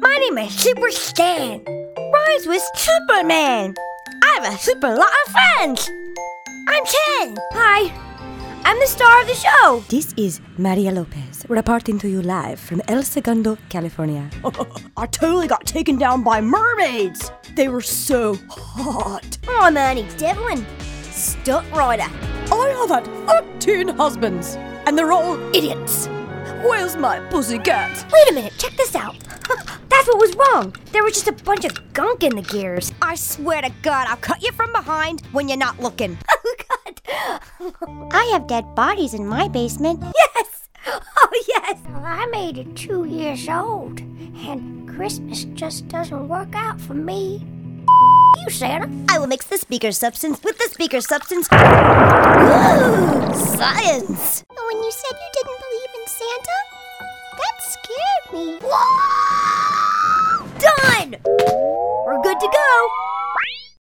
My name is Super Stan. Rhymes with Superman. I have a super lot of friends. I'm 10. Hi. I'm the star of the show. This is Maria Lopez, reporting to you live from El Segundo, California. I totally got taken down by mermaids. They were so hot. I'm Annie Devlin, stunt rider. I have had 13 husbands, and they're all idiots. Where's my pussycat? Wait a minute, check this out. That's what was wrong. There was just a bunch of gunk in the gears. I swear to God, I'll cut you from behind when you're not looking. Oh, God. I have dead bodies in my basement. Yes. Oh, yes. Well, I made it 2 years old, and Christmas just doesn't work out for me. You, Santa. I will mix the speaker substance with the speaker substance. Ooh, science. When you said you didn't believe in Santa, that scared me. Whoa!